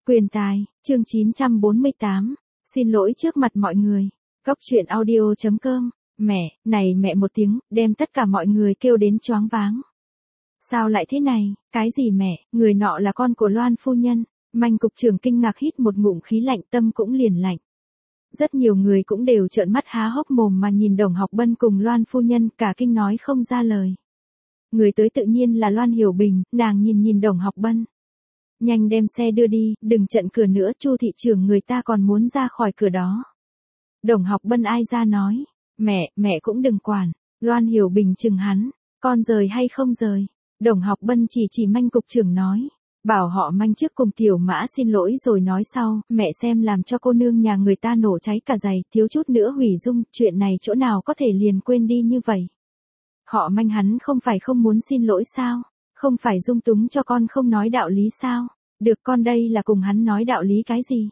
Quyền tài, chương 948, xin lỗi trước mặt mọi người. Góc truyện audio.com, mẹ, này mẹ một tiếng, đem tất cả mọi người kêu đến choáng váng. Sao lại thế này, cái gì mẹ, người nọ là con của Loan phu nhân. Manh cục trưởng kinh ngạc hít một ngụm khí lạnh, tâm cũng liền lạnh. Rất nhiều người cũng đều trợn mắt há hốc mồm mà nhìn Đồng Học Bân cùng Loan phu nhân, cả kinh nói không ra lời. Người tới tự nhiên là Loan Hiểu Bình, nàng nhìn Đồng Học Bân. Nhanh đem xe đưa đi, đừng chặn cửa nữa, Chu thị trưởng người ta còn muốn ra khỏi cửa đó. Đồng Học Bân ai ra nói, mẹ cũng đừng quản. Loan Hiểu Bình chừng hắn, con rời hay không rời. Đồng Học Bân chỉ Manh cục trưởng nói, bảo họ Manh trước cùng Tiểu Mã xin lỗi rồi nói sau, mẹ xem làm cho cô nương nhà người ta nổ cháy cả giày, thiếu chút nữa hủy dung, chuyện này chỗ nào có thể liền quên đi như vậy. Họ Manh hắn không phải không muốn xin lỗi sao, không phải dung túng cho con không nói đạo lý sao, được con đây là cùng hắn nói đạo lý cái gì.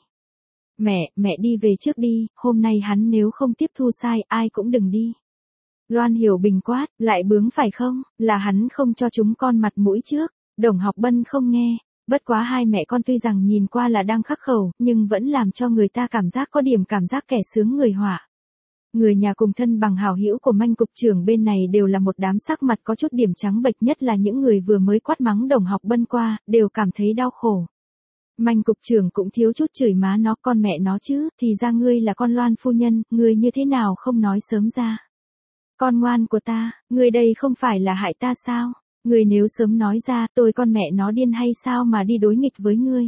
Mẹ đi về trước đi, hôm nay hắn nếu không tiếp thu sai, ai cũng đừng đi. Loan Hiểu Bình quát, lại bướng phải không, là hắn không cho chúng con mặt mũi trước. Đồng Học Bân không nghe, bất quá hai mẹ con tuy rằng nhìn qua là đang khắc khẩu, nhưng vẫn làm cho người ta cảm giác có điểm cảm giác kẻ sướng người họa. Người nhà cùng thân bằng hảo hữu của Manh cục trưởng bên này đều là một đám sắc mặt có chút điểm trắng bệch, nhất là những người vừa mới quát mắng Đồng Học Bân qua, đều cảm thấy đau khổ. Manh cục trưởng cũng thiếu chút chửi má nó, con mẹ nó chứ, thì ra ngươi là con Loan phu nhân, ngươi như thế nào không nói sớm ra. Con ngoan của ta, ngươi đây không phải là hại ta sao? Ngươi nếu sớm nói ra, tôi con mẹ nó điên hay sao mà đi đối nghịch với ngươi.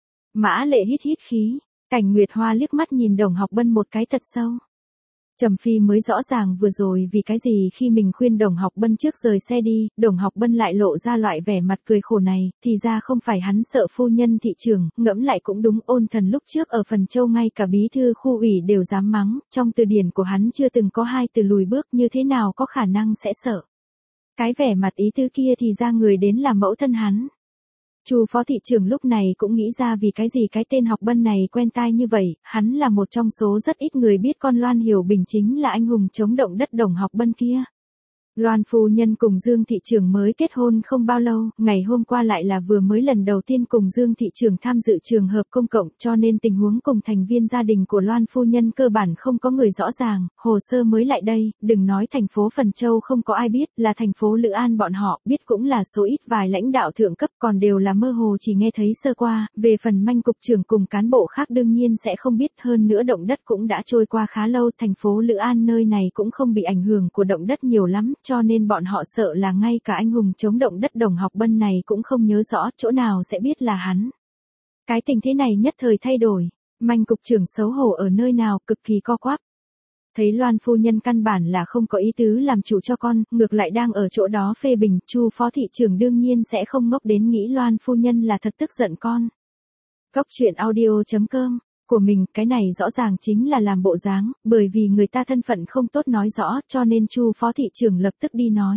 Mã Lệ hít khí, Cảnh Nguyệt Hoa liếc mắt nhìn Đồng Học Bân một cái thật sâu. Trầm Phi mới rõ ràng vừa rồi vì cái gì khi mình khuyên Đồng Học Bân trước rời xe đi, Đồng Học Bân lại lộ ra loại vẻ mặt cười khổ này, thì ra không phải hắn sợ phu nhân thị trưởng, ngẫm lại cũng đúng, Ôn Thần lúc trước ở Phần Châu ngay cả bí thư khu ủy đều dám mắng, trong từ điển của hắn chưa từng có hai từ lùi bước, như thế nào có khả năng sẽ sợ. Cái vẻ mặt ý tứ kia thì ra người đến là mẫu thân hắn. Chu phó thị trưởng lúc này cũng nghĩ ra vì cái gì cái tên Học Bân này quen tai như vậy, hắn là một trong số rất ít người biết con Loan Hiểu Bình chính là anh hùng chống động đất Đồng Học Bân kia. Loan phu nhân cùng Dương thị trưởng mới kết hôn không bao lâu, ngày hôm qua lại là vừa mới lần đầu tiên cùng Dương thị trưởng tham dự trường hợp công cộng, cho nên tình huống cùng thành viên gia đình của Loan phu nhân cơ bản không có người rõ ràng, hồ sơ mới lại đây, đừng nói thành phố Phần Châu không có ai biết, là thành phố Lữ An bọn họ biết cũng là số ít vài lãnh đạo thượng cấp, còn đều là mơ hồ chỉ nghe thấy sơ qua, về phần Manh cục trưởng cùng cán bộ khác đương nhiên sẽ không biết, hơn nữa động đất cũng đã trôi qua khá lâu, thành phố Lữ An nơi này cũng không bị ảnh hưởng của động đất nhiều lắm, cho nên bọn họ sợ là ngay cả anh hùng chống động đất Đồng Học Bân này cũng không nhớ rõ, chỗ nào sẽ biết là hắn. Cái tình thế này nhất thời thay đổi, Manh cục trưởng xấu hổ ở nơi nào, cực kỳ co quắp. Thấy Loan phu nhân căn bản là không có ý tứ làm chủ cho con, ngược lại đang ở chỗ đó phê bình, Chu phó thị trưởng đương nhiên sẽ không ngốc đến nghĩ Loan phu nhân là thật tức giận con. Góc truyện audio.com của mình, cái này rõ ràng chính là làm bộ dáng, bởi vì người ta thân phận không tốt nói rõ, cho nên Chu phó thị trưởng lập tức đi nói.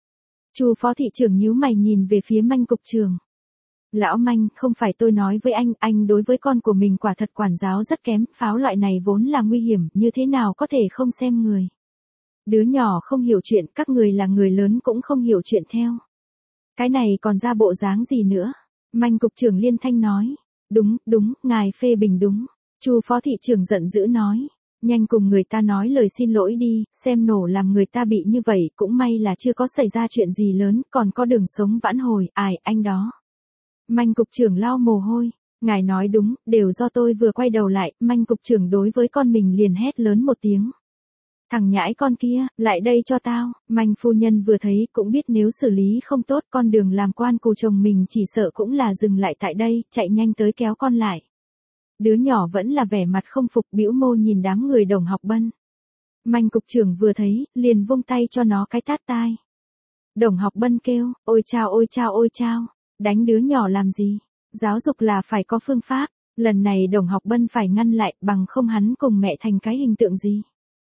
Chu phó thị trưởng nhíu mày nhìn về phía Manh cục trưởng. Lão Manh, không phải tôi nói với anh đối với con của mình quả thật quản giáo rất kém, pháo loại này vốn là nguy hiểm, như thế nào có thể không xem người. Đứa nhỏ không hiểu chuyện, các người là người lớn cũng không hiểu chuyện theo. Cái này còn ra bộ dáng gì nữa? Manh cục trưởng liên thanh nói. Đúng, ngài phê bình đúng. Chu phó thị trưởng giận dữ nói, nhanh cùng người ta nói lời xin lỗi đi, xem nổ làm người ta bị như vậy, cũng may là chưa có xảy ra chuyện gì lớn, còn có đường sống vãn hồi, anh đó. Manh cục trưởng lau mồ hôi, ngài nói đúng, đều do tôi vừa quay đầu lại, Manh cục trưởng đối với con mình liền hét lớn một tiếng. Thằng nhãi con kia, lại đây cho tao, Manh phu nhân vừa thấy cũng biết nếu xử lý không tốt con đường làm quan của chồng mình chỉ sợ cũng là dừng lại tại đây, chạy nhanh tới kéo con lại. Đứa nhỏ vẫn là vẻ mặt không phục, bĩu môi nhìn đám người Đồng Học Bân. Manh cục trưởng vừa thấy, liền vung tay cho nó cái tát tai. Đồng Học Bân kêu, ôi chao, đánh đứa nhỏ làm gì? Giáo dục là phải có phương pháp, lần này Đồng Học Bân phải ngăn lại, bằng không hắn cùng mẹ thành cái hình tượng gì.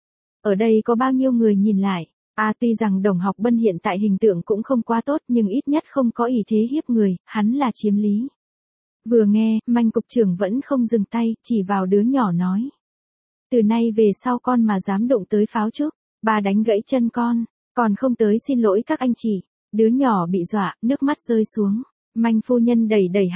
Ở đây có bao nhiêu người nhìn lại, tuy rằng Đồng Học Bân hiện tại hình tượng cũng không quá tốt nhưng ít nhất không có ý thế hiếp người, hắn là chiếm lý. Vừa nghe, Manh cục trưởng vẫn không dừng tay, chỉ vào đứa nhỏ nói. Từ nay về sau con mà dám đụng tới pháo trúc, bà đánh gãy chân con, còn không tới xin lỗi các anh chị. Đứa nhỏ bị dọa, nước mắt rơi xuống. Manh phu nhân đẩy hắn.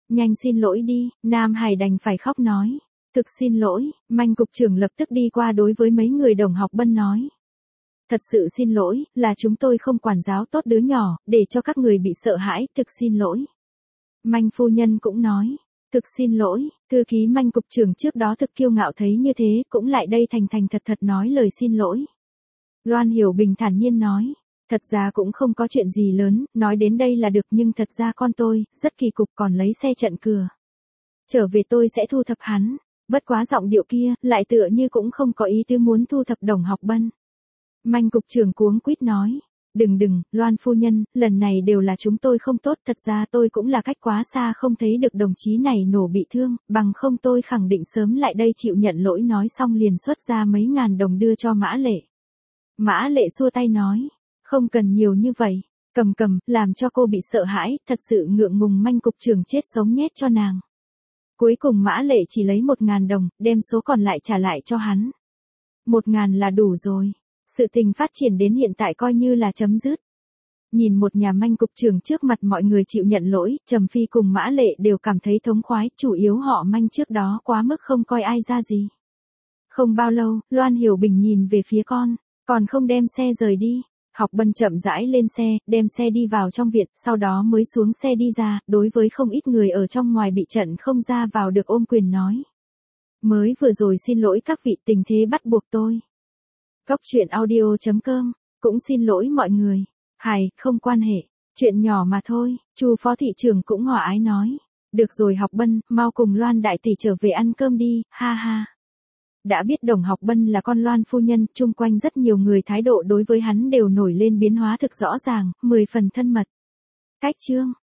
Nhanh xin lỗi đi, Nam Hải đành phải khóc nói. Thực xin lỗi, Manh cục trưởng lập tức đi qua đối với mấy người đồng học Bân nói. Thật sự xin lỗi, là chúng tôi không quản giáo tốt đứa nhỏ, để cho các người bị sợ hãi, thực xin lỗi. Manh phu nhân cũng nói. Thực xin lỗi, thư ký Manh cục trưởng trước đó thực kiêu ngạo thấy như thế, cũng lại đây thành thành thật thật nói lời xin lỗi. Loan Hiểu Bình thản nhiên nói. Thật ra cũng không có chuyện gì lớn, nói đến đây là được, nhưng thật ra con tôi, rất kỳ cục, còn lấy xe chặn cửa. Trở về tôi sẽ thu thập hắn. Bất quá giọng điệu kia, lại tựa như cũng không có ý tứ muốn thu thập đồng học Bân. Manh cục trưởng cuống quýt nói. Đừng, Loan phu nhân, lần này đều là chúng tôi không tốt, thật ra tôi cũng là cách quá xa không thấy được đồng chí này nổ bị thương, bằng không tôi khẳng định sớm lại đây chịu nhận lỗi, nói xong liền xuất ra mấy ngàn đồng đưa cho Mã Lệ. Mã Lệ xua tay nói. Không cần nhiều như vậy, cầm, làm cho cô bị sợ hãi, thật sự ngượng ngùng. Manh cục trưởng chết sống nhét cho nàng. Cuối cùng Mã Lệ chỉ lấy 1.000 đồng, đem số còn lại trả lại cho hắn. 1.000 là đủ rồi. Sự tình phát triển đến hiện tại coi như là chấm dứt. Nhìn một nhà Manh cục trưởng trước mặt mọi người chịu nhận lỗi, Trầm Phi cùng Mã Lệ đều cảm thấy thống khoái, chủ yếu họ Manh trước đó quá mức không coi ai ra gì. Không bao lâu, Loan Hiểu Bình nhìn về phía con, còn không đem xe rời đi. Học Bân chậm rãi lên xe, đem xe đi vào trong viện, sau đó mới xuống xe đi ra, đối với không ít người ở trong ngoài bị trận không ra vào được ôm quyền nói. Mới vừa rồi xin lỗi các vị, tình thế bắt buộc tôi. Góc truyện audio.com, cũng xin lỗi mọi người. Không quan hệ, chuyện nhỏ mà thôi, Chu phó thị trưởng cũng hòa ái nói. Được rồi Học Bân, mau cùng Loan đại tỷ trở về ăn cơm đi, ha ha. Đã biết Đồng Học Bân là con Loan phu nhân, chung quanh rất nhiều người thái độ đối với hắn đều nổi lên biến hóa thực rõ ràng, 10 phần thân mật. Cách chương